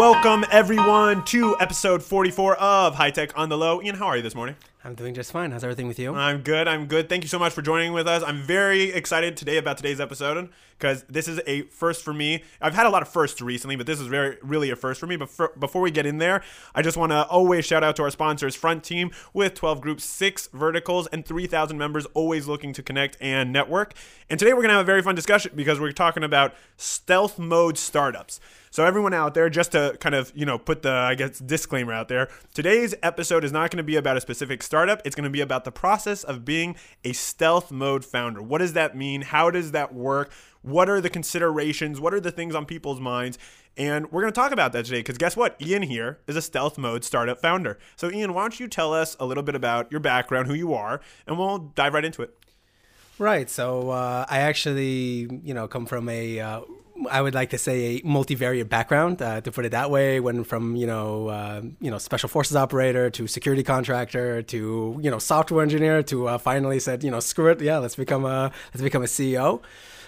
Welcome, everyone, to episode 44 of High Tech on the Low. Ian, how are you this morning? I'm doing just fine. How's everything with you? I'm good. Thank you so much for joining with us. I'm very excited today about today's episode because this is a first for me. I've had a lot of firsts recently, but this is really a first for me. But before we get in there, I just want to always shout out to our sponsors, Front Team, with 12 groups, 6 verticals, and 3,000 members, always looking to connect and network. And today we're going to have a very fun discussion because we're talking about stealth mode startups. So everyone out there, just to kind of, put the, disclaimer out there, today's episode is not going to be about a specific startup. It's going to be about the process of being a stealth mode founder. What does that mean? How does that work? What are the considerations? What are the things on people's minds? And we're going to talk about that today because guess what? Ian here is a stealth mode startup founder. So Ian, why don't you tell us a little bit about your background, who you are, and we'll dive right into it. Right. So I actually, come from I would like to say a multivariate background, to put it that way. Went from special forces operator to security contractor to software engineer to finally said screw it, let's become a CEO.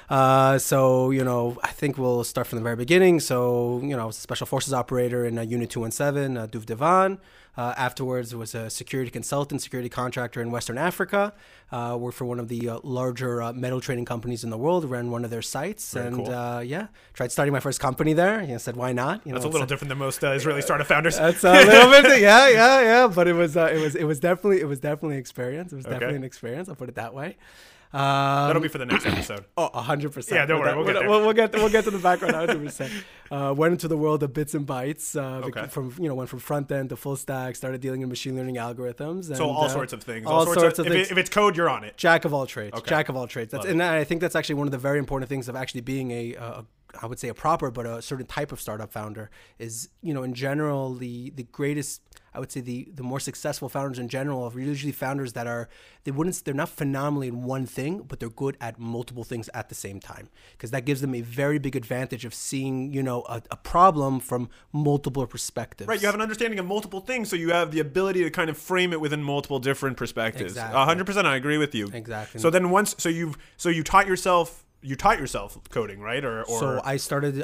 I think we'll start from the very beginning. So I was a special forces operator in Unit 217, Duv Devan. Afterwards, was a security consultant, security contractor in Western Africa. Worked for one of the larger metal trading companies in the world, ran one of their sites. Very cool. Tried starting my first company there. Said, why not? That's a little different than most Israeli startup founders. That's a little bit, yeah. But it was definitely an experience. It was definitely an experience. I'll put it that way. That'll be for the next episode. 100%. Yeah, don't worry. We'll get there. We'll get to the background 100%. Went into the world of bits and bytes. Went from front end to full stack. Started dealing in machine learning algorithms. And, so all sorts of things. All sorts of things. If it's code, you're on it. Jack of all trades. Okay. Jack of all trades. And I think that's actually one of the very important things of actually being I would say a proper, but a certain type of startup founder is, in general, the greatest, I would say the more successful founders in general are usually founders that they're not phenomenally in one thing, but they're good at multiple things at the same time. Because that gives them a very big advantage of seeing, a problem from multiple perspectives. Right. You have an understanding of multiple things, so you have the ability to kind of frame it within multiple different perspectives. Exactly. 100%. I agree with you. Exactly. So then you taught yourself coding, right? So I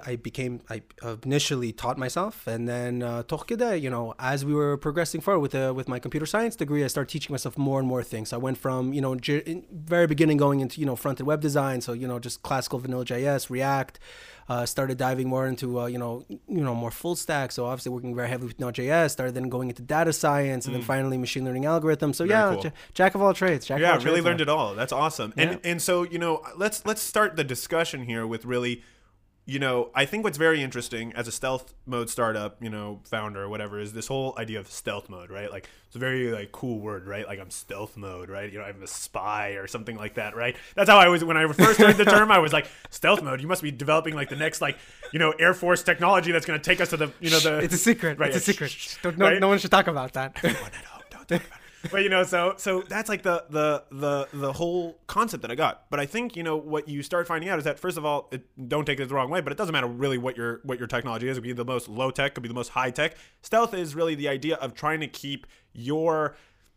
initially taught myself, and then as we were progressing forward with my computer science degree, I started teaching myself more and more things. So I went from in very beginning going into front-end web design, so just classical vanilla JS, React. Started diving more into more full stack. So obviously working very heavily with Node.js. Started then going into data science, and then finally machine learning algorithms. So cool. Jack of all trades. Really learned it all. That's awesome. Yeah. And so let's start the discussion here with really. I think what's very interesting as a stealth mode startup, founder or whatever, is this whole idea of stealth mode, right? Like, it's a very cool word, right? Like, I'm stealth mode, right? I'm a spy or something like that, right? That's how I was when I first heard the term. I was like, stealth mode. You must be developing the next Air Force technology that's going to take us to the It's a secret. Right? It's a secret. No one should talk about that. Everyone at home, don't talk about it. But so that's the whole concept that I got. But I think what you start finding out is that, first of all, don't take it the wrong way, but it doesn't matter really what your technology is. It could be the most low tech, could be the most high tech. Stealth is really the idea of trying to keep your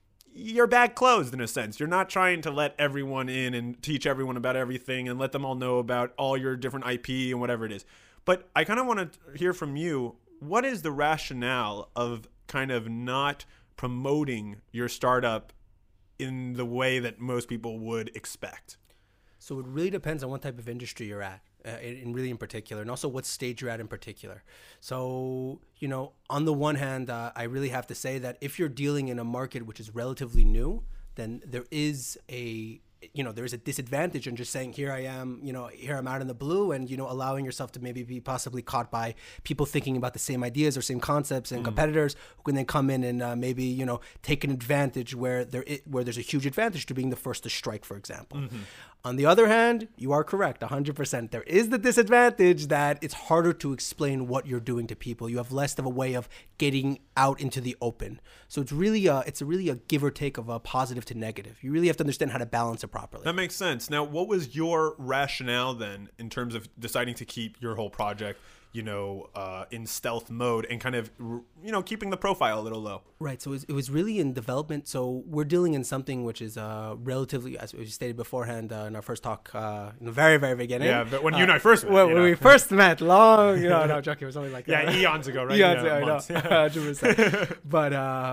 bag closed, in a sense. You're not trying to let everyone in and teach everyone about everything and let them all know about all your different IP and whatever it is. But I kind of want to hear from you. What is the rationale of kind of not promoting your startup in the way that most people would expect? So it really depends on what type of industry you're at, in particular, and also what stage you're at in particular. So, on the one hand, I really have to say that if you're dealing in a market which is relatively new, then there is a disadvantage in just saying, here I am, here I'm out in the blue, and, allowing yourself to maybe be possibly caught by people thinking about the same ideas or same concepts and competitors who can then come in and maybe, take an advantage where there's a huge advantage to being the first to strike, for example. On the other hand, you are correct, 100%. There is the disadvantage that it's harder to explain what you're doing to people. You have less of a way of getting out into the open. So it's really a give or take of a positive to negative. You really have to understand how to balance it properly. That makes sense. Now, what was your rationale then in terms of deciding to keep your whole project in stealth mode and kind of, keeping the profile a little low. Right. So it was really in development. So we're dealing in something which is relatively, as we stated beforehand in our first talk in the very, very beginning. Yeah, but when you and I first met. When we first met, long, no, I'm joking. It was only like eons ago, right? Eons ago, months. 100%. But,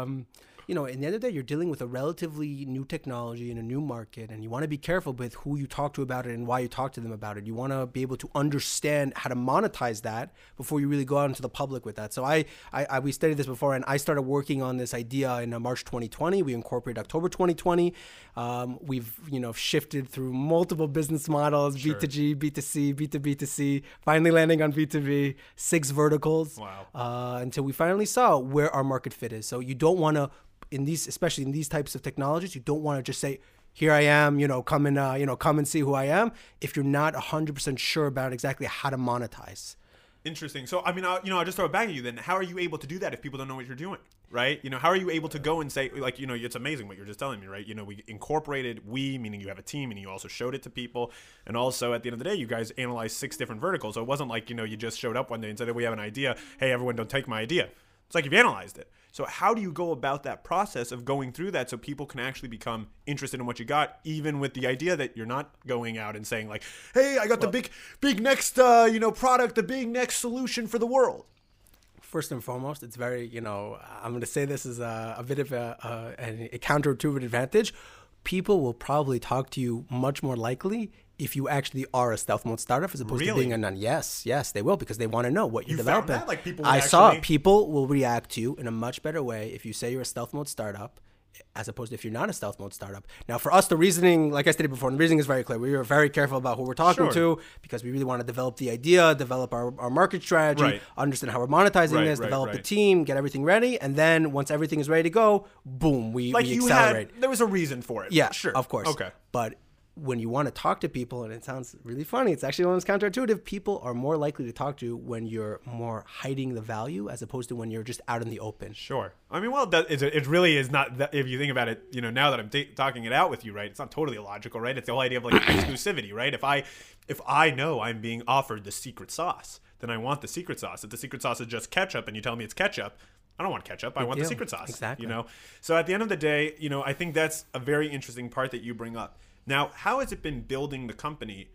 in the end of the day, you're dealing with a relatively new technology in a new market, and you want to be careful with who you talk to about it and why you talk to them about it. You want to be able to understand how to monetize that before you really go out into the public with that. So we studied this before, and I started working on this idea in March 2020. We incorporated October 2020. We've, shifted through multiple business models, sure. B2G, B2C, B2B2C, finally landing on B2B, 6 verticals. Wow. Until we finally saw where our market fit is. So you don't want to, especially in these types of technologies, you don't want to just say, here I am, come and see who I am, if you're not 100% sure about exactly how to monetize. Interesting. So, I'll just throw it back at you then. How are you able to do that if people don't know what you're doing, right? How are you able to go and say, like, it's amazing what you're just telling me, right? We incorporated meaning you have a team, and you also showed it to people. And also, at the end of the day, you guys analyzed 6 different verticals. So it wasn't like, you just showed up one day and said, we have an idea. Hey, everyone, don't take my idea. It's like you've analyzed it. So how do you go about that process of going through that so people can actually become interested in what you got, even with the idea that you're not going out and saying like, hey, I got the big next, product, the big next solution for the world? First and foremost, it's very, I'm going to say this is a bit of a counterintuitive advantage. People will probably talk to you much more likely if you actually are a stealth mode startup as opposed to being a non. Yes, they will, because they want to know what you're developing. Found that? Like people saw people will react to you in a much better way if you say you're a stealth mode startup as opposed to if you're not a stealth mode startup. Now, for us, the reasoning, like I stated before, the reasoning is very clear. We were very careful about who we're talking to because we really want to develop the idea, develop our market strategy, understand how we're monetizing this, develop the team, get everything ready, and then once everything is ready to go, boom, we accelerate. There was a reason for it. Yeah, sure. Of course. Okay. But when you want to talk to people, and it sounds really funny, it's actually almost counterintuitive, people are more likely to talk to when you're more hiding the value as opposed to when you're just out in the open. Sure. It really is not that, if you think about it, now that I'm talking it out with you, right, it's not totally illogical, right? It's the whole idea of like exclusivity, right? If I know I'm being offered the secret sauce, then I want the secret sauce. If the secret sauce is just ketchup and you tell me it's ketchup, I don't want ketchup. I want the secret sauce. Exactly. So at the end of the day, I think that's a very interesting part that you bring up. Now, how has it been building the company,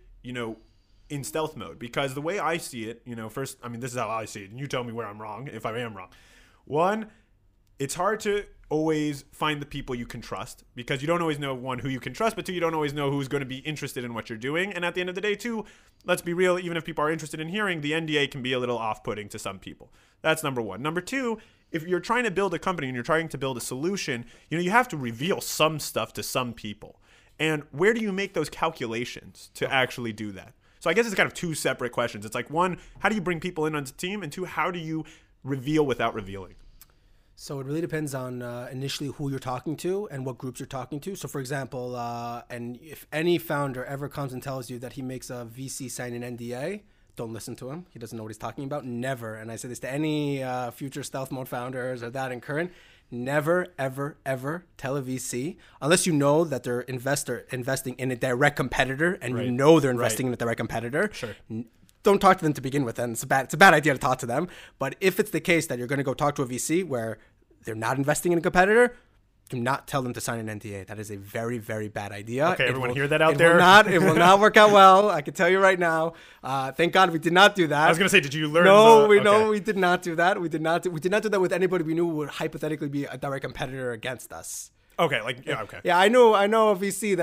in stealth mode? Because the way I see it, first, this is how I see it, and you tell me where I'm wrong, if I am wrong. One, it's hard to always find the people you can trust because you don't always know, one, who you can trust, but two, you don't always know who's going to be interested in what you're doing. And at the end of the day, too, let's be real, even if people are interested in hearing, the NDA can be a little off-putting to some people. That's number one. Number two, if you're trying to build a company and you're trying to build a solution, you have to reveal some stuff to some people. And where do you make those calculations to actually do that? So I guess it's kind of 2 separate questions. It's like, one, how do you bring people in on the team? And 2, how do you reveal without revealing? So it really depends on initially who you're talking to and what groups you're talking to. So for example, and if any founder ever comes and tells you that he makes a VC sign an NDA, don't listen to him. He doesn't know what he's talking about. Never. And I say this to any future stealth mode founders or that and current. Never, ever, ever tell a VC, unless you know that they're investing in a direct competitor and you know they're investing in a direct competitor. Sure. Don't talk to them to begin with, and it's a bad idea to talk to them. But if it's the case that you're going to go talk to a VC where they're not investing in a competitor, do not tell them to sign an NDA. That is a very, very bad idea. Okay, everyone hear that out there? It will not work out well. I can tell you right now. Thank God we did not do that. I was going to say, did you learn? No, we did not do that. We did not do that with anybody we knew would hypothetically be a direct competitor against us. Okay, okay. Yeah, I know a VC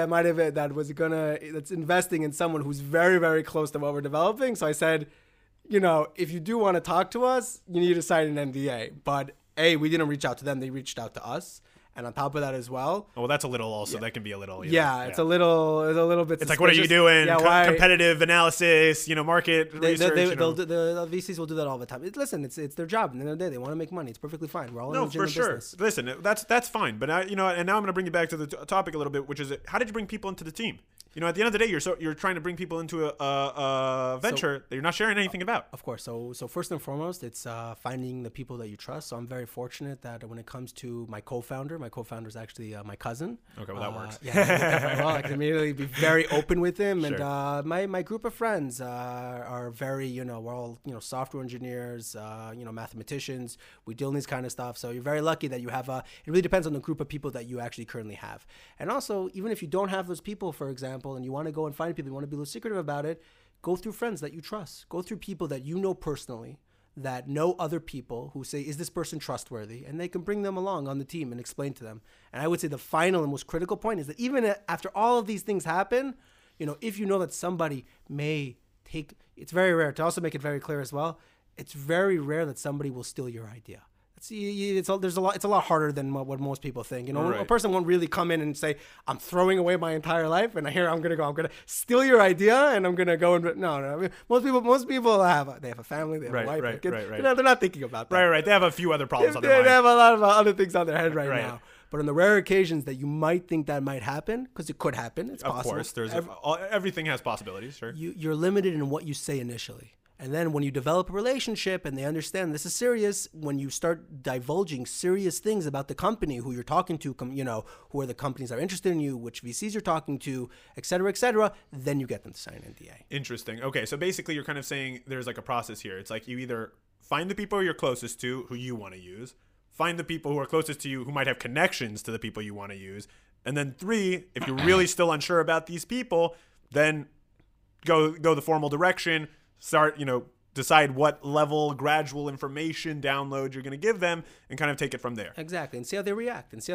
that's investing in someone who's very, very close to what we're developing. So I said, if you do want to talk to us, you need to sign an NDA. But we didn't reach out to them; they reached out to us. And on top of that as well. Oh, well, that's a little also. That can be a little. It's a little bit. It's like, what are you doing? Competitive analysis, market research. The VCs will do that all the time. Listen, it's their job. At the end of the day, they want to make money. It's perfectly fine. We're all in the gym business. Listen, that's fine. But and now I'm going to bring you back to the topic a little bit, which is how did you bring people into the team? You know, at the end of the day, you're trying to bring people into a venture that you're not sharing anything about. Of course. So first and foremost, it's finding the people that you trust. So I'm very fortunate that when it comes to my co-founder is actually my cousin. Okay, well, that works. Yeah, well, I can immediately be very open with him. Sure. And my group of friends are very, we're all, software engineers, mathematicians. We deal in these kind of stuff. So you're very lucky that you have it really depends on the group of people that you actually currently have. And also, even if you don't have those people, for example, and you want to go and find people, you want to be a little secretive about it, go through friends that you trust. Go through people that you know personally, that know other people who say, is this person trustworthy? And they can bring them along on the team and explain to them. And I would say the final and most critical point is that even after all of these things happen, if you know that somebody may take, it's very rare, to also make it very clear as well, it's very rare that somebody will steal your idea. It's a lot harder than what most people think. Right. A person won't really come in and say, I'm throwing away my entire life, and here I'm gonna steal your idea, and I'm gonna go and no. I mean, most people have a family, they have a wife, right. They're not thinking about that. Right. They have a few other problems on their mind. They have a lot of other things on their head right now. But on the rare occasions that you might think that might happen, because it could happen, it's possible. Of course, everything has possibilities. Sure. You're limited in what you say initially. And then when you develop a relationship and they understand this is serious, when you start divulging serious things about the company, who you're talking to, who are the companies that are interested in you, which VCs you're talking to, et cetera, then you get them to sign an NDA. Interesting. Okay, so basically you're kind of saying there's like a process here. It's like you either find the people you're closest to who you want to use, find the people who are closest to you who might have connections to the people you want to use, and then 3, if you're really still unsure about these people, then go the formal direction. Start, decide what level gradual information download you're going to give them and kind of take it from there. Exactly. And see how they react. The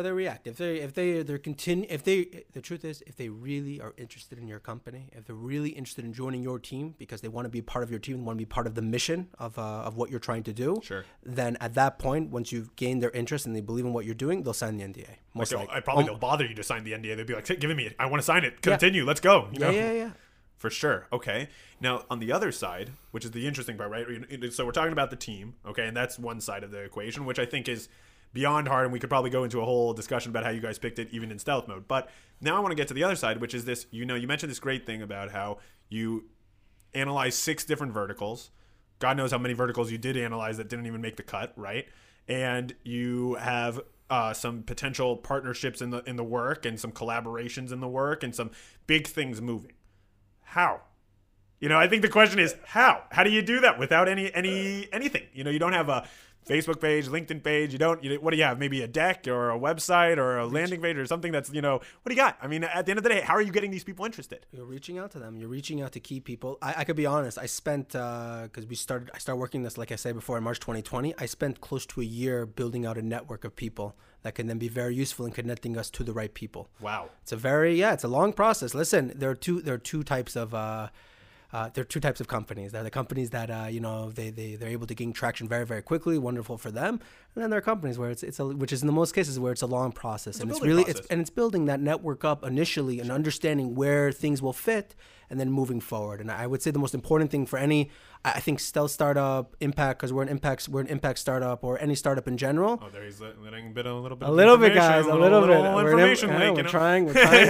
truth is, if they really are interested in your company, if they're really interested in joining your team because they want to be part of your team, want to be part of the mission of what you're trying to do, sure. Then at that point, once you've gained their interest and they believe in what you're doing, they'll sign the NDA. Most likely. I probably don't bother you to sign the NDA. They'd be like, give it me. I want to sign it. Continue. Let's go. Yeah. For sure. Okay. Now, on the other side, which is the interesting part, right? So we're talking about the team, okay? And that's one side of the equation, which I think is beyond hard. And we could probably go into a whole discussion about how you guys picked it, even in stealth mode. But now I want to get to the other side, which is this, you mentioned this great thing about how you analyze 6 different verticals. God knows how many verticals you did analyze that didn't even make the cut, right? And you have some potential partnerships in the work and some collaborations in the work and some big things moving. How? I think the question is how? How do you do that without anything? You don't have a Facebook page, LinkedIn page. What do you have? Maybe a deck or a website or a landing page or something that's, what do you got? I mean, at the end of the day, how are you getting these people interested? You're reaching out to them. You're reaching out to key people. I could be honest. I spent, because I started working this, like I said before, in March 2020. I spent close to a year building out a network of people that can then be very useful in connecting us to the right people. Wow. It's a long process. Listen, there are two types of companies. There are the companies that they're able to gain traction very, very quickly. Wonderful for them. And then there are companies where which is in the most cases where it's a long process, and it's building that network up initially and understanding where things will fit, and then moving forward. And I would say the most important thing for I think stealth startup, impact, because we're an impact startup, or any startup in general. Oh, there he's letting a little bit. A little bit, guys. A little bit. We're trying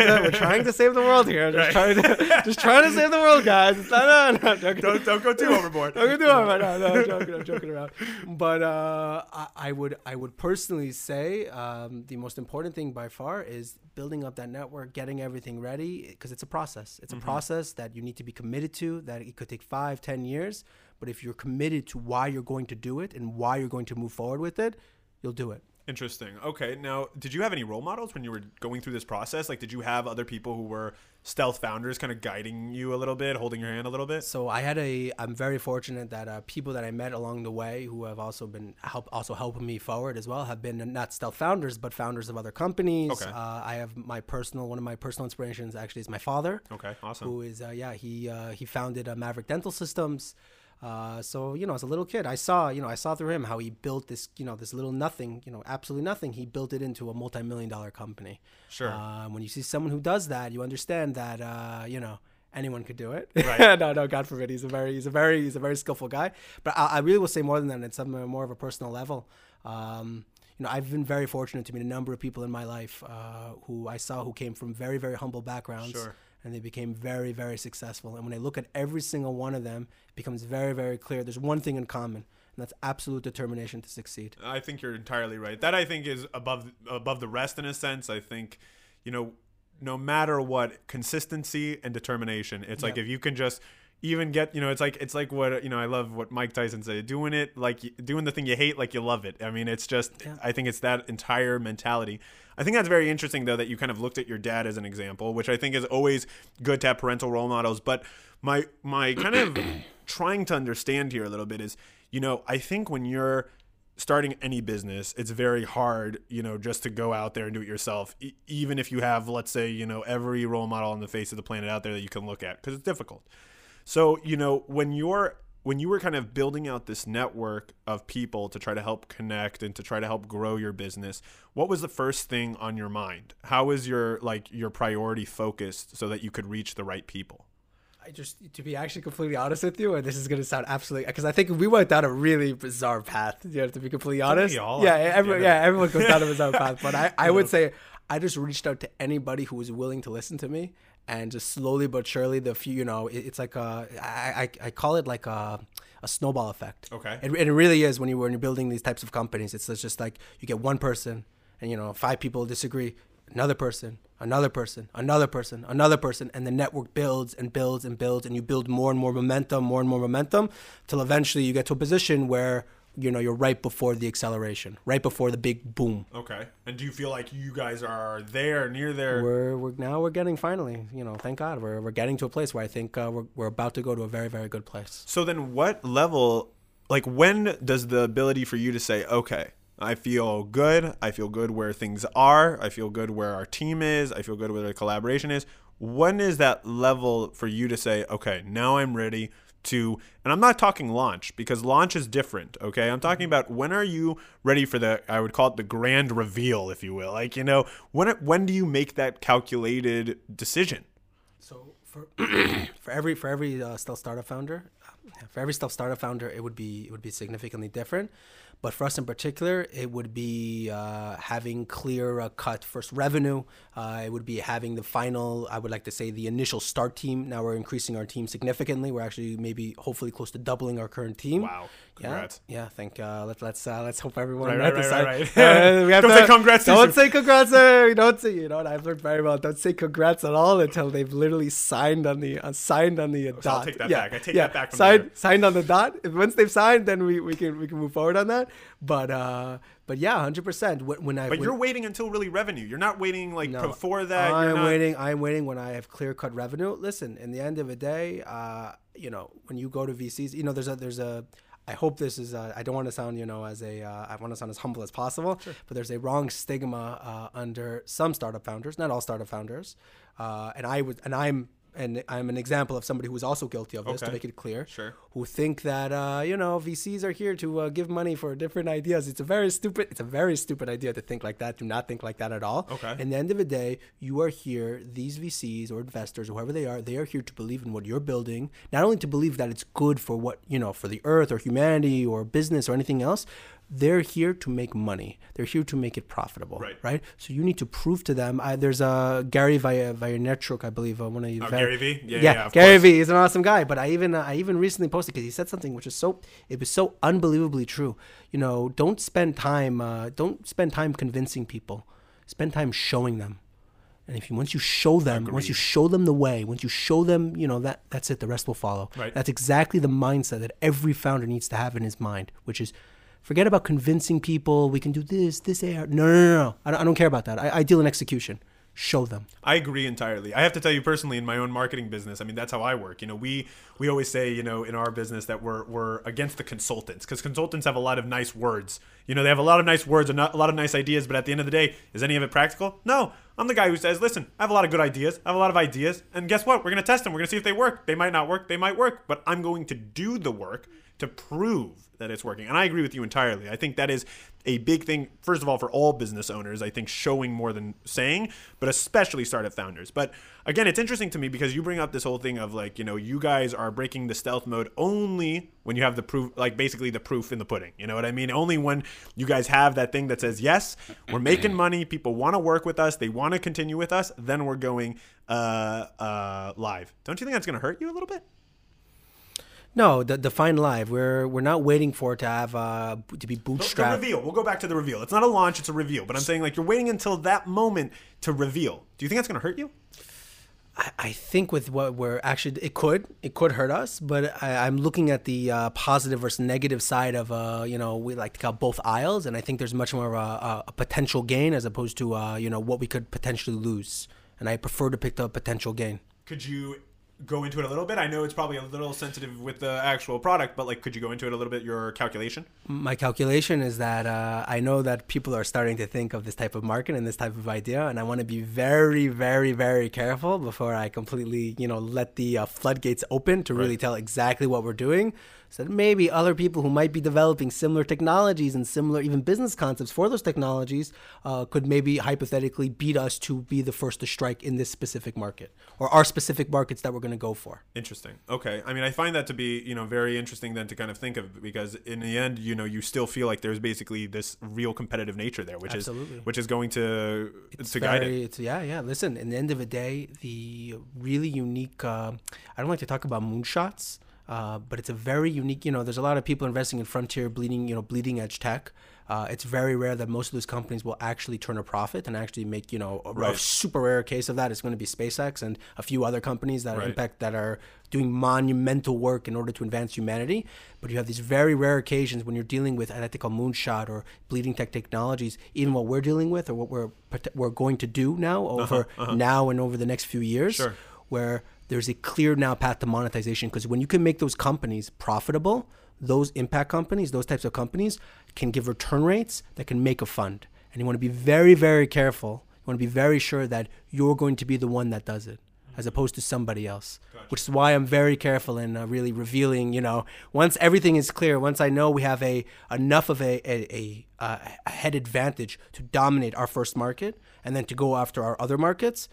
to save the world here. Just trying to save the world, guys. No. Don't go too overboard. Don't go too overboard. No, I'm joking around. But I would personally say the most important thing by far is building up that network, getting everything ready, because it's a process. It's a process that you need to be committed to, that it could take 5-10 years. But if you're committed to why you're going to do it and why you're going to move forward with it, you'll do it. Interesting. Okay. Now, did you have any role models when you were going through this process? Like, did you have other people who were stealth founders kind of guiding you a little bit, holding your hand a little bit? So I'm very fortunate that people that I met along the way who have also been helping me forward as well have been not stealth founders, but founders of other companies. Okay. I have one of my personal inspirations actually is my father. Okay. Awesome. Who is, he founded Maverick Dental Systems. So, as a little kid, I saw through him how he built this, this little nothing, absolutely nothing. He built it into a multi-million-dollar company. Sure. When you see someone who does that, you understand that, anyone could do it. Right. No, God forbid. He's a very skillful guy. But I really will say more than that. It's something more of a personal level. I've been very fortunate to meet a number of people in my life who I saw who came from very, very humble backgrounds. Sure. and they became very, very successful. And when I look at every single one of them, it becomes very, very clear. There's one thing in common, and that's absolute determination to succeed. I think you're entirely right. That I think is above the rest in a sense. I think, no matter what, consistency and determination. It's like if you can just even get, it's like what, I love what Mike Tyson said, doing the thing you hate like you love it. I mean, it's just, I think it's that entire mentality. I think that's very interesting, though, that you kind of looked at your dad as an example, which I think is always good to have parental role models. But my kind of trying to understand here a little bit is, I think when you're starting any business, it's very hard, just to go out there and do it yourself, even if you have, let's say, every role model on the face of the planet out there that you can look at, because it's difficult. So, when you were kind of building out this network of people to try to help connect and to try to help grow your business, what was the first thing on your mind? How was your priority focused so that you could reach the right people? To be actually completely honest with you, and this is going to sound absolutely, because I think we went down a really bizarre path, to be completely honest. Everyone goes down a bizarre path. But I would say I just reached out to anybody who was willing to listen to me. And just slowly but surely, it's like I call it like a snowball effect. Okay. And it really is when you're building these types of companies. It's just like you get one person, and 5 people disagree. Another person, another person, another person, another person, and the network builds and builds and builds, and you build more and more momentum, till eventually you get to a position where you're right before the acceleration, right before the big boom. Okay. And do you feel like you guys are near there? We're getting finally, thank God, we're getting to a place where I think we're about to go to a very, very good place. So then what level, when does the ability for you to say, okay, I feel good where things are, I feel good where our team is, I feel good where the collaboration is. When is that level for you to say, okay, now I'm ready to, and I'm not talking launch, because launch is different, okay? I'm talking about when are you ready for I would call it the grand reveal, if you will. When do you make that calculated decision? So for every stealth startup founder, it would be significantly different. But for us in particular, it would be having clear cut first revenue. It would be having the final, I would like to say, the initial start team. Now we're increasing our team significantly. We're actually hopefully close to doubling our current team. Wow. Congrats. Yeah. Thank. Let's hope everyone. Right. Don't say congrats. Don't say congrats. Don't say. I've learned very well. Don't say congrats at all until they've literally signed on the dot. So I'll take that back. I take that back from there. Signed on the dot. Once they've signed, then we can move forward on that. But yeah, 100%. But you're waiting until really revenue. You're not waiting before that. I'm waiting when I have clear cut revenue. Listen, in the end of the day, when you go to VCs, there's a. I hope this is. I don't want to sound, I want to sound as humble as possible. Sure. But there's a wrong stigma under some startup founders, not all startup founders, and I'm an example of somebody who was also guilty of this, to make it clear. Sure. Who think that VCs are here to give money for different ideas. It's a very stupid idea to think like that. Do not think like that at all. Okay. In the end of the day, you are here. These VCs or investors, or whoever they are here to believe in what you're building. Not only to believe that it's good for for the earth or humanity or business or anything else. They're here to make money. They're here to make it profitable, right? So you need to prove to them. There's a Gary Vaynerchuk, I believe, one of you. Gary V. Yeah. Gary V. He's an awesome guy. But I even recently posted, because he said something which is so unbelievably true. Don't spend time convincing people. Spend time showing them. And once you show them the way, once you show them, that's it. The rest will follow. Right. That's exactly the mindset that every founder needs to have in his mind, which is, forget about convincing people. We can do this AR. No. I don't care about that. I deal in execution. Show them. I agree entirely. I have to tell you personally, in my own marketing business, I mean, that's how I work. We always say, in our business that we're against the consultants, because consultants have a lot of nice words. They have a lot of nice words and a lot of nice ideas, but at the end of the day, is any of it practical? No. I'm the guy who says, listen, I have a lot of good ideas. I have a lot of ideas. And guess what? We're going to test them. We're going to see if they work. They might not work. They might work. But I'm going to do the work to prove that it's working. And I agree with you entirely. I think that is a big thing, first of all, for all business owners, I think showing more than saying, but especially startup founders. But again, it's interesting to me because you bring up this whole thing of like, you know, you guys are breaking the stealth mode only when you have the proof, like basically the proof in the pudding. You know what I mean? Only when you guys have that thing that says, yes, we're making money. People want to work with us. They want to continue with us. Then we're going live. Don't you think that's going to hurt you a little bit? No, define live. We're not waiting for it to have to be bootstrapped. The reveal. We'll go back to the reveal. It's not a launch, it's a reveal. But I'm saying like you're waiting until that moment to reveal. Do you think that's going to hurt you? I think with what we're actually, it could hurt us, but I'm looking at the positive versus negative side of, we like to call both aisles. And I think there's much more of a potential gain as opposed to, what we could potentially lose. And I prefer to pick the potential gain. Could you go into it a little bit? I know it's probably a little sensitive with the actual product, but like, could you go into it a little bit, your calculation? My calculation is that I know that people are starting to think of this type of market and this type of idea, and I want to be very, very, very careful before I completely, let the floodgates open to really tell exactly what we're doing. So that maybe other people who might be developing similar technologies and similar even business concepts for those technologies could maybe hypothetically beat us to be the first to strike in this specific market or our specific markets that we're going to go for. Interesting. Okay. I mean, I find that to be, very interesting then to kind of think of, because in the end, you still feel like there's basically this real competitive nature there, which is going to guide it. Yeah. Listen, in the end of the day, the really unique, I don't like to talk about moonshots. But it's a very unique, there's a lot of people investing in frontier bleeding edge tech. It's very rare that most of those companies will actually turn a profit and actually make, a super rare case of that is going to be SpaceX and a few other companies that are doing monumental work in order to advance humanity. But you have these very rare occasions when you're dealing with, I like to call moonshot or bleeding tech technologies, even what we're dealing with or what we're going to do now now and over the next few years, where there's a clear now path to monetization, because when you can make those companies profitable, those impact companies, those types of companies can give return rates that can make a fund. And you want to be very, very careful. You want to be very sure that you're going to be the one that does it as opposed to somebody else, which is why I'm very careful in really revealing, once everything is clear, once I know we have enough of a head advantage to dominate our first market and then to go after our other markets,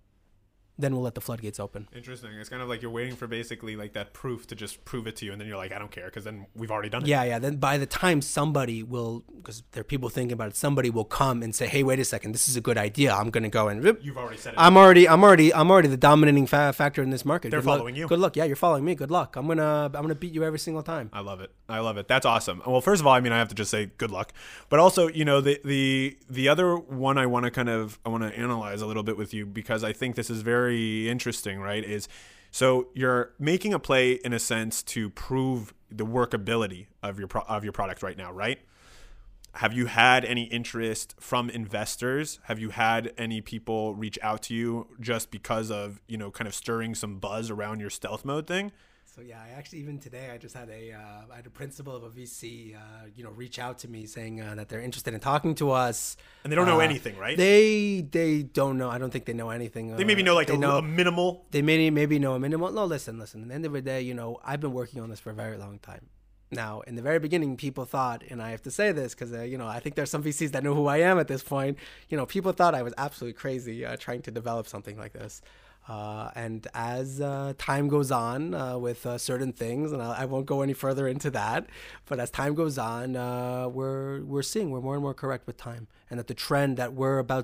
then we'll let the floodgates open. Interesting. It's kind of like you're waiting for basically like that proof to just prove it to you, and then you're like, I don't care, because then we've already done it. Yeah. Then by the time somebody will, because there are people thinking about it, somebody will come and say, hey, wait a second, this is a good idea. I'm going to go and you've already said it. I'm already the dominating factor in this market. They're following you. Good luck. Yeah, you're following me. Good luck. I'm gonna beat you every single time. I love it. That's awesome. Well, first of all, I mean, I have to just say good luck, but also, the other one I want to analyze a little bit with you, because I think this is very interesting, right? Is so you're making a play in a sense to prove the workability of your product right now, right? Have you had any interest from investors? Have you had any people reach out to you just because of, kind of stirring some buzz around your stealth mode thing? So yeah, I actually, even today, I just had a principal of a VC, reach out to me saying that they're interested in talking to us. And they don't know anything, right? They don't know. I don't think they know anything. They maybe know a minimal. They maybe know a minimal. No, listen. At the end of the day, I've been working on this for a very long time. Now, in the very beginning, people thought, and I have to say this because, I think there's some VCs that know who I am at this point. People thought I was absolutely crazy trying to develop something like this. And as time goes on with certain things, and I won't go any further into that, but as time goes on, we're seeing we're more and more correct with time, and that the trend that we're about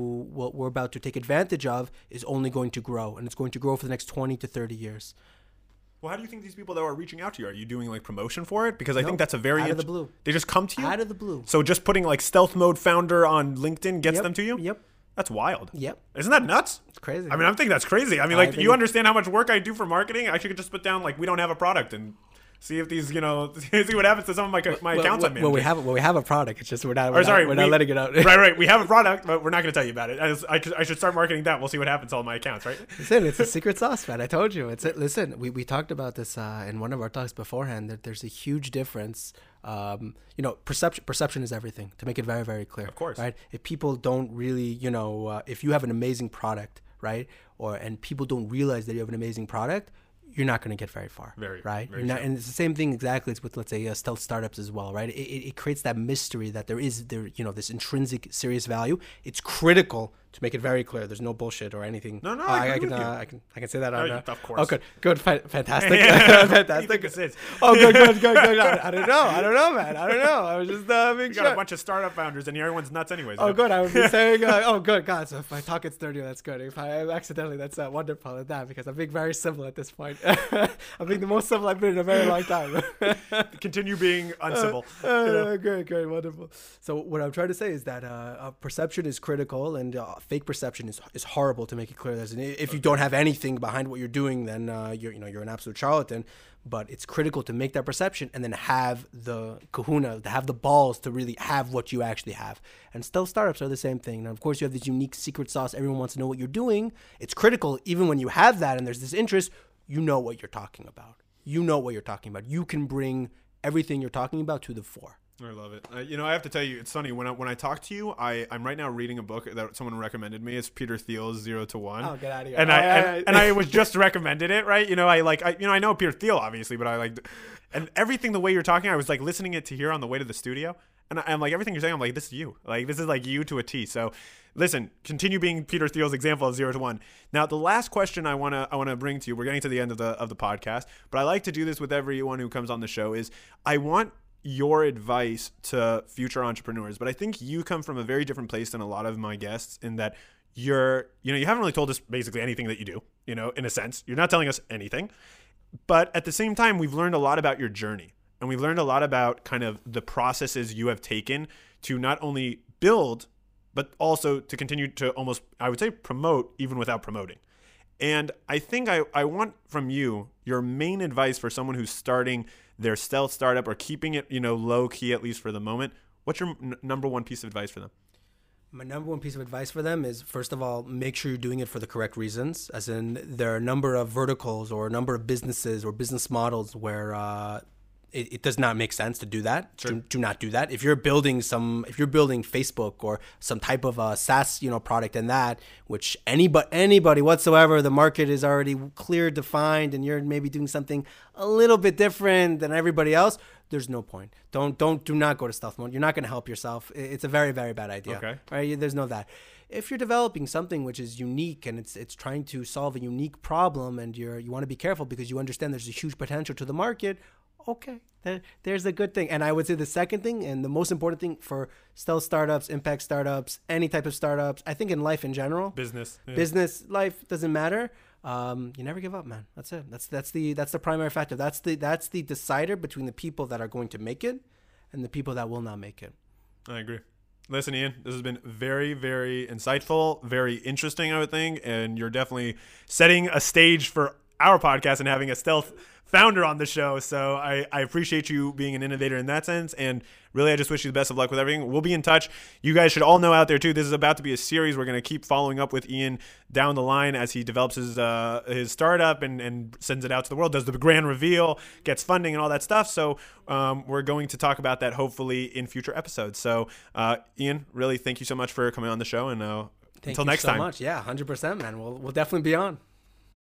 to take advantage of is only going to grow, and it's going to grow for the next 20 to 30 years. Well, how do you think these people that are reaching out to you, are you doing like promotion for it? Because I think that's a very out of the blue. They just come to you out of the blue. So just putting like stealth mode founder on LinkedIn gets them to you? Yep. That's wild. Yep. Isn't that nuts? It's crazy. I mean, I think that's crazy. I mean, like, you understand how much work I do for marketing? I should just put down, like, we don't have a product and see if these, see what happens to some of my accounts I'm managing. Well, we have a product. It's just we're not letting it out. Right. We have a product, but we're not going to tell you about it. I should start marketing that. We'll see what happens to all my accounts, right? Listen, it's a secret sauce, man. I told you. Listen, we talked about this in one of our talks beforehand, that there's a huge difference. Perception is everything, to make it very, very clear. Of course. Right? If people don't really, if you have an amazing product, right? And people don't realize that you have an amazing product, you're not going to get very far, right? Very You're not, true. and it's the same thing exactly with, let's say, stealth startups as well, right? It creates that mystery that there is this intrinsic serious value. It's critical to make it very clear. There's no bullshit or anything. No, I can say that. Of course. Oh, good, fantastic, Fantastic. fantastic. Oh, good. I don't know, man. I don't know. I was just making We sure. got a bunch of startup founders in here. Everyone's nuts anyways. Oh, good. I would be saying, oh, good. God, so if I talk it's dirty, that's good. If I accidentally, that's wonderful at that, because I'm being very civil at this point. I'm being the most civil I've been in a very long time. Continue being uncivil. Great, wonderful. So what I'm trying to say is that perception is critical, and fake perception is horrible, to make it clear. If you don't have anything behind what you're doing, then you're an absolute charlatan. But it's critical to make that perception and then have the kahuna, to have the balls to really have what you actually have. And stealth startups are the same thing. Now, of course, you have this unique secret sauce. Everyone wants to know what you're doing. It's critical, even when you have that and there's this interest, you know what you're talking about. You can bring everything you're talking about to the fore. I love it. I have to tell you, it's funny when I talk to you. I'm right now reading a book that someone recommended me. It's Peter Thiel's 0 to 1. Oh, get out of here! And I was just recommended it, right? I know Peter Thiel obviously, but and everything the way you're talking, I was like listening it to here on the way to the studio, and I'm like, everything you're saying, I'm like, this is you. Like, this is like you to a T. So listen, continue being Peter Thiel's example of 0 to 1. Now, the last question I wanna bring to you. We're getting to the end of the podcast, but I like to do this with everyone who comes on the show. Is I want your advice to future entrepreneurs, but I think you come from a very different place than a lot of my guests, in that you haven't really told us basically anything that you do, in a sense. You're not telling us anything, but at the same time, we've learned a lot about your journey, and we've learned a lot about kind of the processes you have taken to not only build, but also to continue to almost, I would say, promote even without promoting. And I think I want from you your main advice for someone who's starting their stealth startup or keeping it, low key, at least for the moment. What's your number one piece of advice for them? My number one piece of advice for them is, first of all, make sure you're doing it for the correct reasons. As in, there are a number of verticals or a number of businesses or business models where it does not make sense to do that. Sure. Do not do that. If you're building Facebook or some type of SaaS, product, and that, which anybody whatsoever, the market is already clear, defined, and you're maybe doing something a little bit different than everybody else, there's no point. Do not go to stealth mode. You're not going to help yourself. It's a very, very bad idea. Okay. Right? There's no that. If you're developing something which is unique and it's trying to solve a unique problem, and you want to be careful because you understand there's a huge potential to the market, okay, there's a good thing. And I would say the second thing and the most important thing for stealth startups, impact startups, any type of startups, I think in life in general, business, life, doesn't matter. You never give up, man. That's it. That's the primary factor. That's the decider between the people that are going to make it and the people that will not make it. I agree. Listen, Ian, this has been very, very insightful, very interesting, I would think, and you're definitely setting a stage for our podcast and having a stealth founder on the show. So I appreciate you being an innovator in that sense. And really, I just wish you the best of luck with everything. We'll be in touch. You guys should all know out there too, this is about to be a series. We're going to keep following up with Ian down the line as he develops his startup and sends it out to the world, does the grand reveal, gets funding and all that stuff. So we're going to talk about that hopefully in future episodes. So Ian, really thank you so much for coming on the show, and until next time. Thank you so much. Yeah, 100%, man. We'll definitely be on.